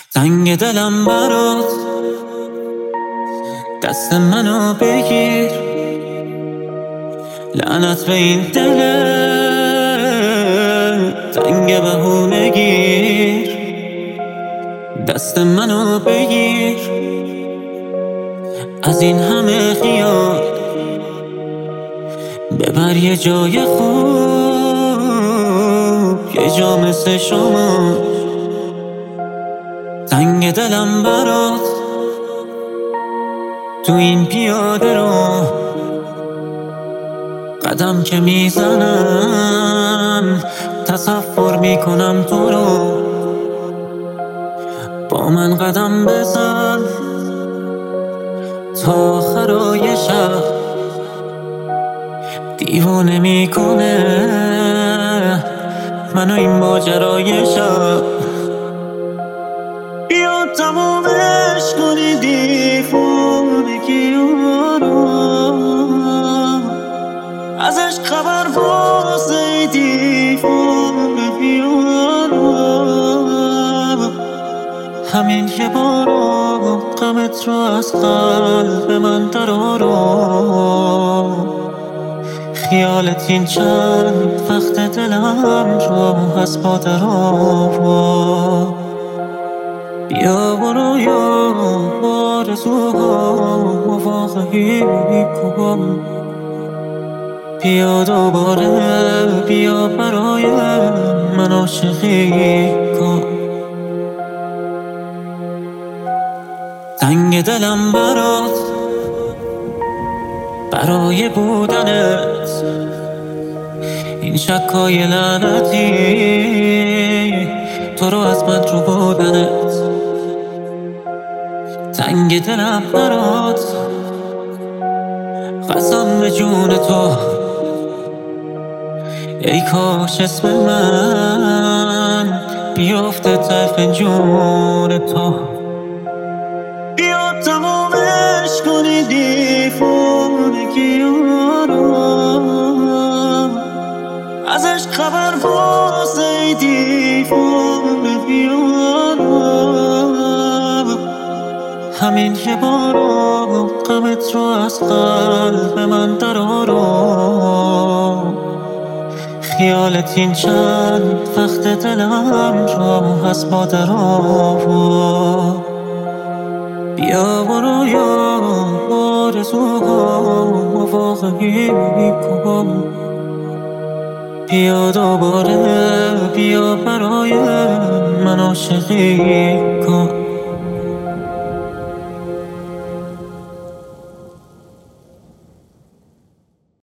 تنگ دلم برات، دست منو بگیر. لعنت به این دل تنگ بهونگیر. دست منو بگیر از این همه خیال، ببر یه جای خوب، یه جا مثل شما. تنگ دلم برات تو این پیاده رو، قدم که میزنم تصور میکنم تو رو. با من قدم بزن تا آخرای شب، دیوانه میکنه منو این ماجرای شب. بیا تمومش کنی دیوانگی رو، ازش خبر واسه دیوانگی رو. همین یه بارو غمت رو از قلب من درارو. خیالت این چند وقت دلم رو از با درارو. بیا برو یا آرزوها واقعی کن. بیا دوباره، بیا برای من عاشقی کن. تنگ دلم برات، برای بودنت این شکای لعنتی، تو رو از من رو بودنت. تنگ دلم برات، قسم به جون تو، ای کاش اسم من بیافته طرف جون تو. بیا تمومش کنی دیوانگی رو، ازش خبر واسه دیوانگی رو. همین یه بارو غمت رو از قلب من درارو. خیالت این چند وقت دلم رو از ما درارو. بیا برو یا آرزوها واقعی کن. بیا دوباره، بیا برای من عاشقی کن.